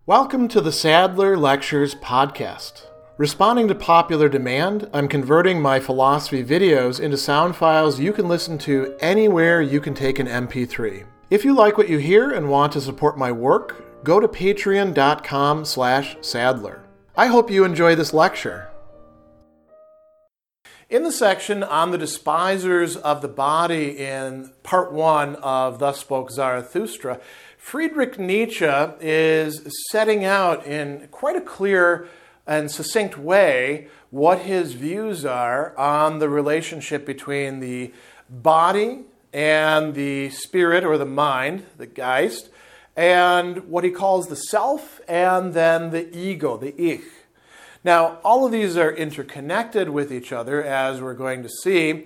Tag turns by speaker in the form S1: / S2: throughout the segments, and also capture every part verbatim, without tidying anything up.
S1: Welcome to the Sadler Lectures podcast. Responding to popular demand, I'm converting my philosophy videos into sound files you can listen to anywhere you can take an M P three. If you like what you hear and want to support my work, go to patreon.com slash sadler. I hope you enjoy this lecture. In the section on the despisers of the body in part one of Thus Spoke Zarathustra, Friedrich Nietzsche is setting out in quite a clear and succinct way what his views are on the relationship between the body and the spirit or the mind, the Geist, and what he calls the self and then the ego, the Ich. Now, all of these are interconnected with each other, as we're going to see,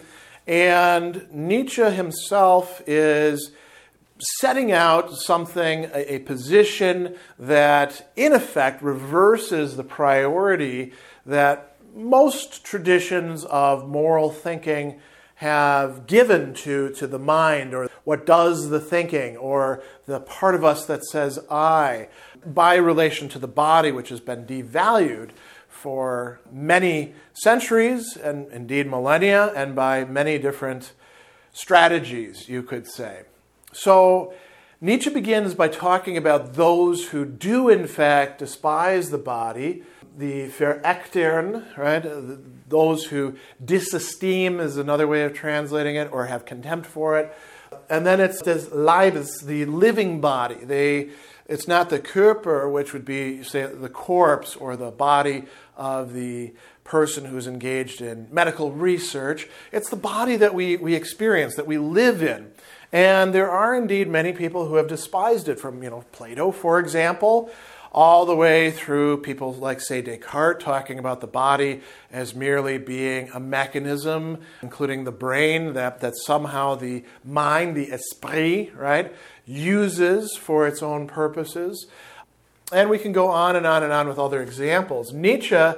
S1: and Nietzsche himself is setting out something, a, a position that, in effect, reverses the priority that most traditions of moral thinking have given to, to the mind, or what does the thinking, or the part of us that says I, by relation to the body, which has been devalued for many centuries, and indeed millennia, and by many different strategies, you could say. So Nietzsche begins by talking about those who do in fact despise the body, the Verachtern, right? Those who disesteem is another way of translating it, or have contempt for it. And then it's this Leibes, the living body. They, it's not the Körper, which would be, say, the corpse or the body of the person who's engaged in medical research. It's the body that we, we experience, that we live in. And there are indeed many people who have despised it, from, you know, Plato, for example, all the way through people like, say, Descartes, talking about the body as merely being a mechanism, including the brain, that, that somehow the mind, the esprit, right, uses for its own purposes. And we can go on and on and on with other examples. Nietzsche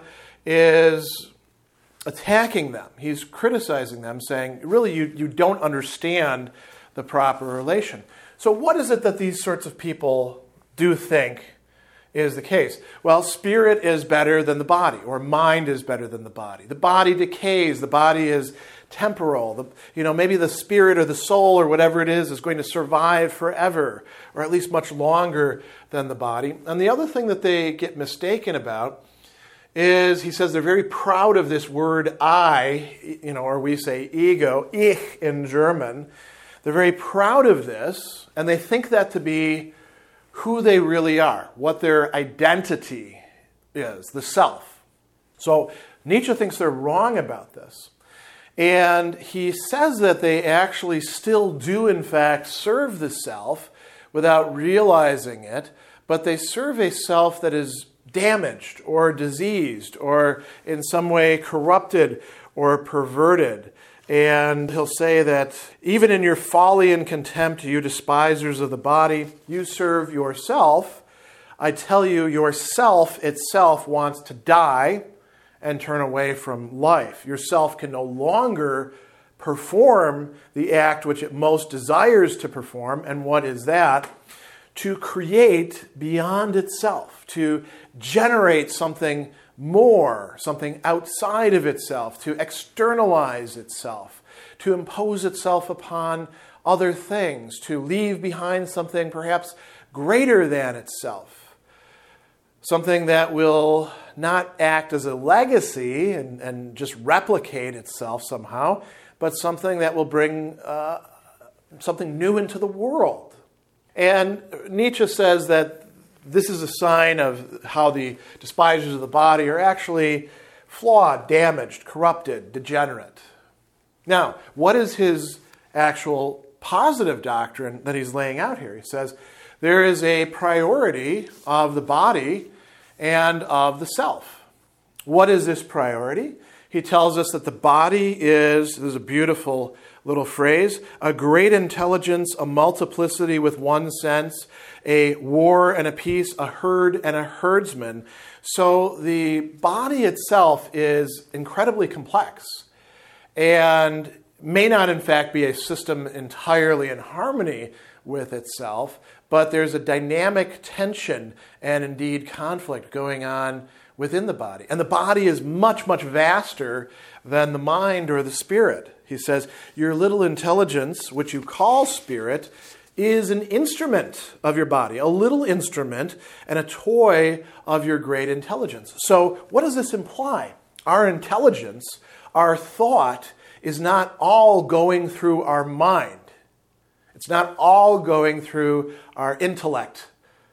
S1: is attacking them. He's criticizing them, saying, really, you, you don't understand the proper relation. So what is it that these sorts of people do think is the case? Well, spirit is better than the body, or mind is better than the body. The body decays. The body is temporal. The, you know, maybe the spirit or the soul or whatever it is is going to survive forever, or at least much longer than the body. And the other thing that they get mistaken about is, he says they're very proud of this word I, you know, or we say ego, ich in German. They're very proud of this, and they think that to be who they really are, what their identity is, the self. So Nietzsche thinks they're wrong about this. And he says that they actually still do, in fact, serve the self without realizing it, but they serve a self that is damaged or diseased or in some way corrupted or perverted. And he'll say that even in your folly and contempt, you despisers of the body, you serve yourself. I tell you, yourself itself wants to die and turn away from life. Yourself can no longer perform the act which it most desires to perform. And what is that? To create beyond itself, to generate something more, something outside of itself, to externalize itself, to impose itself upon other things, to leave behind something perhaps greater than itself, something that will not act as a legacy and, and just replicate itself somehow, but something that will bring uh, something new into the world. And Nietzsche says that this is a sign of how the despisers of the body are actually flawed, damaged, corrupted, degenerate. Now, what is his actual positive doctrine that he's laying out here? He says there is a priority of the body and of the self. What is this priority? He tells us that the body is, this is a beautiful little phrase, a great intelligence, a multiplicity with one sense, a war and a peace, a herd and a herdsman. So the body itself is incredibly complex. And may not in fact be a system entirely in harmony with itself, but there's a dynamic tension and indeed conflict going on within the body. And the body is much, much vaster than the mind or the spirit. He says, your little intelligence, which you call spirit, is an instrument of your body, a little instrument and a toy of your great intelligence. So what does this imply? Our intelligence, our thought, is not all going through our mind. It's not all going through our intellect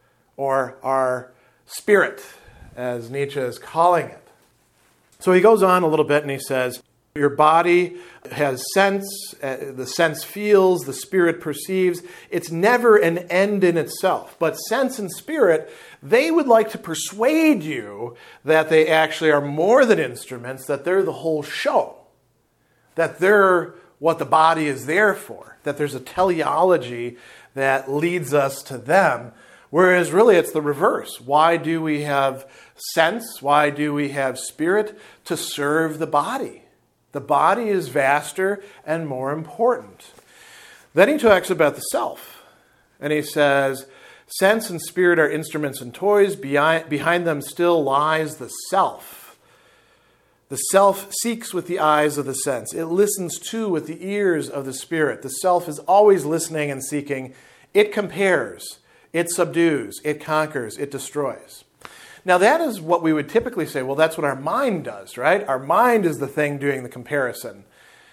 S1: or our spirit, as Nietzsche is calling it. So he goes on a little bit and he says, your body has sense, uh, the sense feels, the spirit perceives. It's never an end in itself. But sense and spirit, they would like to persuade you that they actually are more than instruments, that they're the whole show, that they're what the body is there for, that there's a teleology that leads us to them, whereas really it's the reverse. Why do we have sense? Why do we have spirit? To serve the body. The body is vaster and more important. Then he talks about the self. And he says, sense and spirit are instruments and toys. Behind, behind them still lies the self. The self seeks with the eyes of the sense. It listens too with the ears of the spirit. The self is always listening and seeking. It compares. It subdues. It conquers. It destroys. Now that is what we would typically say, well, that's what our mind does, right? Our mind is the thing doing the comparison.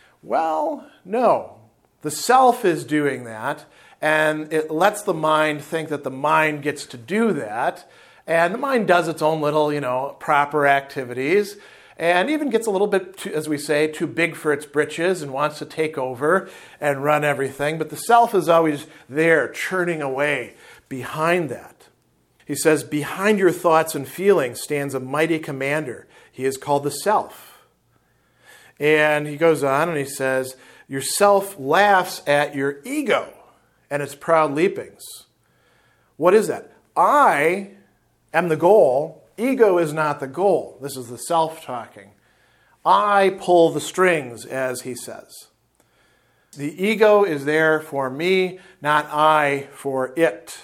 S1: Well, no. The self is doing that, and it lets the mind think that the mind gets to do that, and the mind does its own little, you know, proper activities, and even gets a little bit, too, as we say, too big for its britches and wants to take over and run everything, but the self is always there, churning away behind that. He says, behind your thoughts and feelings stands a mighty commander. He is called the self. And he goes on and he says, your self laughs at your ego and its proud leapings. What is that? I am the goal. Ego is not the goal. This is the self talking. I pull the strings, as he says. The ego is there for me, not I for it.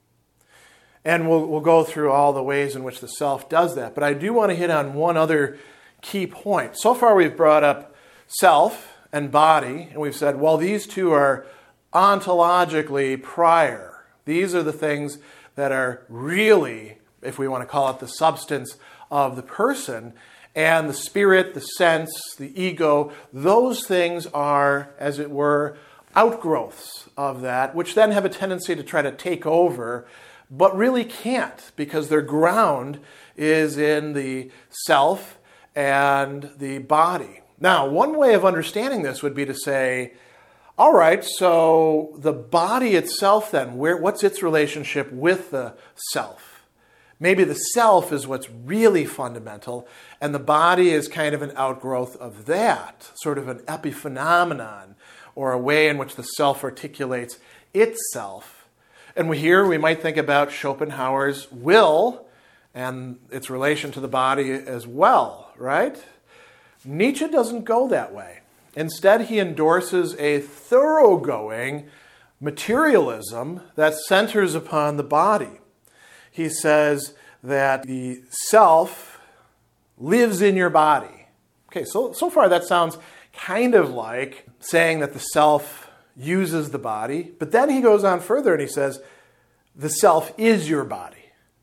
S1: And we'll, we'll go through all the ways in which the self does that. But I do want to hit on one other key point. So far we've brought up self and body, and we've said, well, these two are ontologically prior. These are the things that are really, if we want to call it the substance of the person, and the spirit, the sense, the ego, those things are, as it were, outgrowths of that, which then have a tendency to try to take over, but really can't, because their ground is in the self and the body. Now, one way of understanding this would be to say, all right, so the body itself then, where, what's its relationship with the self? Maybe the self is what's really fundamental, and the body is kind of an outgrowth of that, sort of an epiphenomenon, or a way in which the self articulates itself. And we here we might think about Schopenhauer's will and its relation to the body as well, right? Nietzsche doesn't go that way. Instead, he endorses a thoroughgoing materialism that centers upon the body. He says that the self lives in your body. Okay, so, so far that sounds kind of like saying that the self uses the body, but then he goes on further and he says, the self is your body.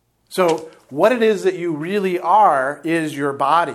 S1: So what it is that you really are is your body,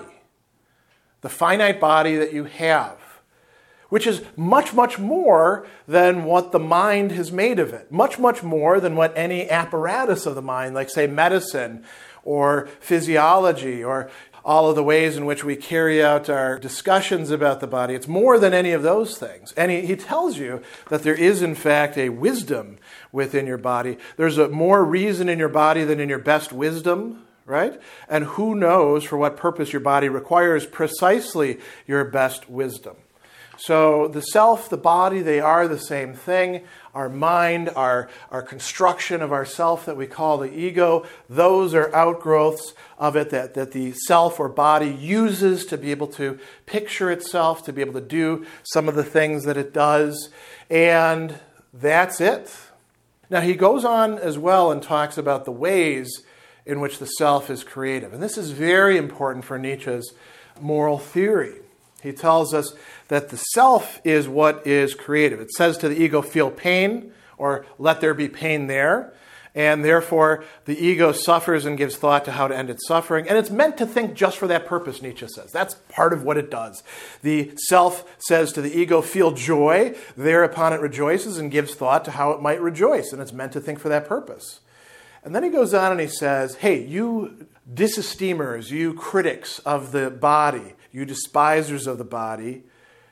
S1: the finite body that you have, which is much, much more than what the mind has made of it, much, much more than what any apparatus of the mind, like say medicine or physiology or all of the ways in which we carry out our discussions about the body. It's more than any of those things. And he, he tells you that there is, in fact, a wisdom within your body. There's a more reason in your body than in your best wisdom, right? And who knows for what purpose your body requires precisely your best wisdom. So the self, the body, they are the same thing. Our mind, our, our construction of our self that we call the ego, those are outgrowths of it that, that the self or body uses to be able to picture itself, to be able to do some of the things that it does. And that's it. Now he goes on as well and talks about the ways in which the self is creative. And this is very important for Nietzsche's moral theory. He tells us that the self is what is creative. It says to the ego, feel pain, or let there be pain there. And therefore, the ego suffers and gives thought to how to end its suffering. And it's meant to think just for that purpose, Nietzsche says. That's part of what it does. The self says to the ego, feel joy. Thereupon it rejoices and gives thought to how it might rejoice. And it's meant to think for that purpose. And then he goes on and he says, hey, you disesteemers, you critics of the body, you despisers of the body,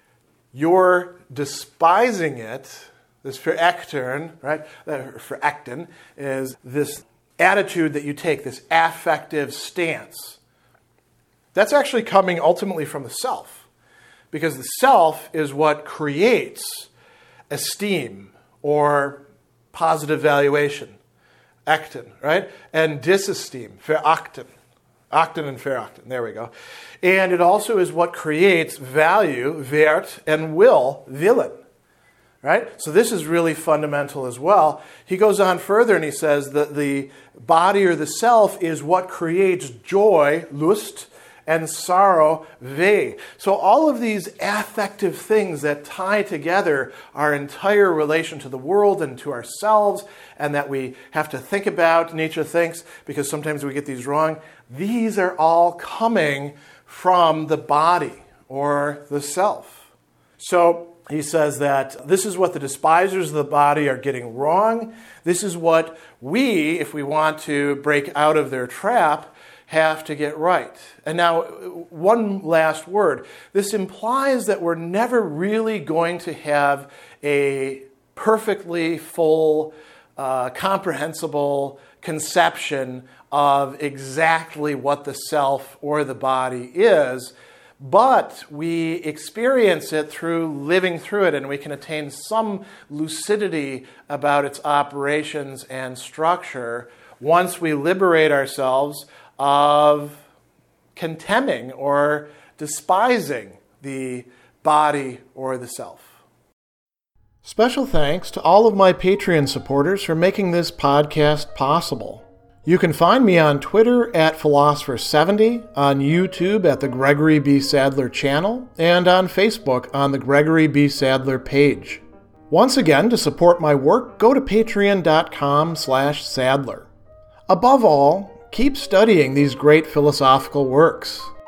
S1: you're despising it. This verächtern, right? Verächten is this attitude that you take, this affective stance. That's actually coming ultimately from the self, because the self is what creates esteem or positive valuation, Achten, right? And disesteem, verachten. Achten and verachten, there we go. And it also is what creates value, Wert, and will, Willen. Right? So this is really fundamental as well. He goes on further and he says that the body or the self is what creates joy, Lust, and sorrow, Weh. So all of these affective things that tie together our entire relation to the world and to ourselves, and that we have to think about, Nietzsche thinks, because sometimes we get these wrong, these are all coming from the body or the self. So he says that this is what the despisers of the body are getting wrong. This is what we, if we want to break out of their trap, have to get right. And now, one last word. This implies that we're never really going to have a perfectly full, uh, comprehensible conception of exactly what the self or the body is. But we experience it through living through it, and we can attain some lucidity about its operations and structure once we liberate ourselves of contemning or despising the body or the self. Special thanks to all of my Patreon supporters for making this podcast possible. You can find me on Twitter at Philosopher seventy, on YouTube at the Gregory B. Sadler channel, and on Facebook on the Gregory B. Sadler page. Once again, to support my work, go to patreon.com slash Sadler. Above all, keep studying these great philosophical works.